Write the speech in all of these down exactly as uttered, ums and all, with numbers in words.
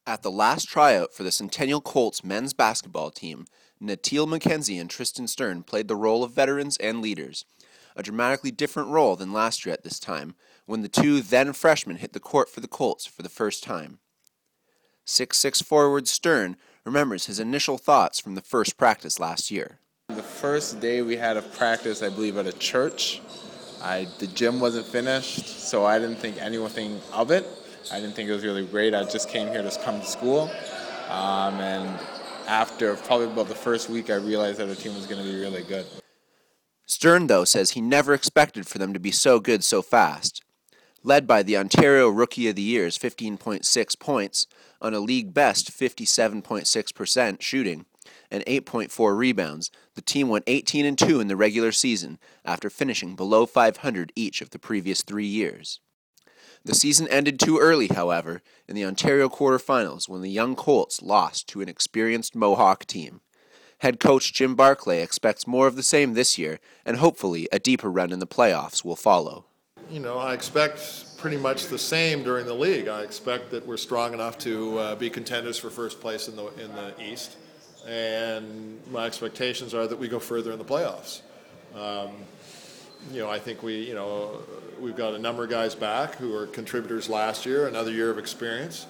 At the last tryout for the Centennial Colts men's basketball team, Natil McKenzie and Tristan Stern played the role of veterans and leaders, a dramatically different role than last year at this time, when the two then freshmen hit the court for the Colts for the first time. six foot six forward Stern remembers his initial thoughts from the first practice last year. The first day we had a practice, I believe, at a church. I, the gym wasn't finished, so I didn't think anything of it. I didn't think it was really great. I just came here to come to school. Um, and after probably about the first week, I realized that the team was going to be really good. Stern, though, says he never expected for them to be so good so fast. Led by the Ontario Rookie of the Year's fifteen point six points on a league-best fifty-seven point six percent shooting and eight point four rebounds, the team went eighteen and two in the regular season after finishing below five hundred each of the previous three years. The season ended too early, however, in the Ontario quarterfinals when the young Colts lost to an experienced Mohawk team. Head coach Jim Barclay expects more of the same this year, and hopefully a deeper run in the playoffs will follow. You know, I expect pretty much the same during the league. I expect that we're strong enough to uh, be contenders for first place in the in the East, and my expectations are that we go further in the playoffs. Um, you know, I think we, you know, we've got a number of guys back who are contributors last year, another year of experience.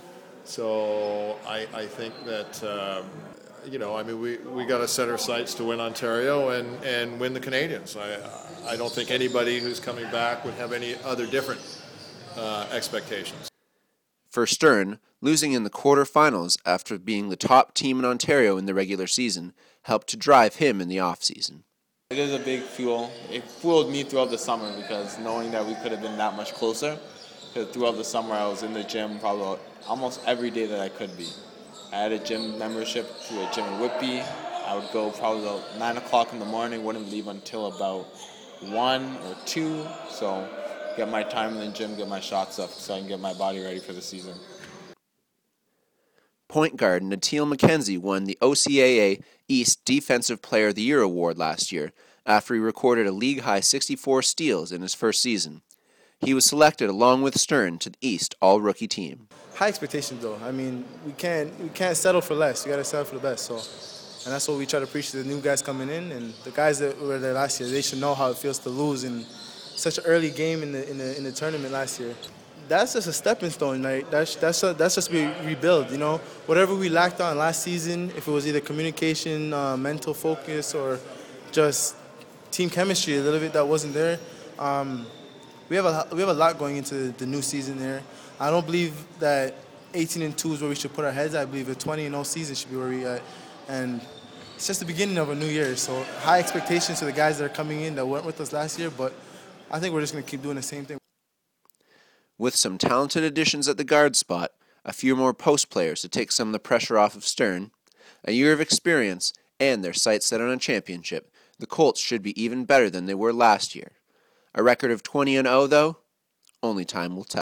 So I, I think that, um, you know, I mean, we, we got to set our sights to win Ontario and, and win the Canadians. I, I don't think anybody who's coming back would have any other different uh, expectations. For Stern, losing in the quarterfinals after being the top team in Ontario in the regular season helped to drive him in the offseason. It is a big fuel. It fueled me throughout the summer because knowing that we could have been that much closer. Because throughout the summer I was in the gym probably almost every day that I could be. I had a gym membership to a gym in Whitby. I would go probably about nine o'clock in the morning, wouldn't leave until about one or two. So get my time in the gym, get my shots up so I can get my body ready for the season. Point guard Natil McKenzie won the O C A A East Defensive Player of the Year award last year after he recorded a league-high sixty-four steals in his first season. He was selected along with Stern to the East All-Rookie team. High expectations, though. I mean, we can't we can't settle for less. We got to settle for the best. So, and that's what we try to preach to the new guys coming in, and the guys that were there last year. They should know how it feels to lose in such an early game in the in the in the tournament last year. That's just a stepping stone, right? That's that's a, that's just we rebuild. You know, whatever we lacked on last season, if it was either communication, uh, mental focus, or just team chemistry, a little bit that wasn't there. Um, we have a we have a lot going into the new season there. I don't believe that eighteen and two is where we should put our heads. I believe a twenty and oh season should be where we at, and it's just the beginning of a new year. So high expectations to the guys that are coming in that weren't with us last year, but I think we're just going to keep doing the same thing. With some talented additions at the guard spot, a few more post players to take some of the pressure off of Stern, a year of experience, and their sights set on a championship, the Colts should be even better than they were last year. A record of twenty and oh, though, only time will tell.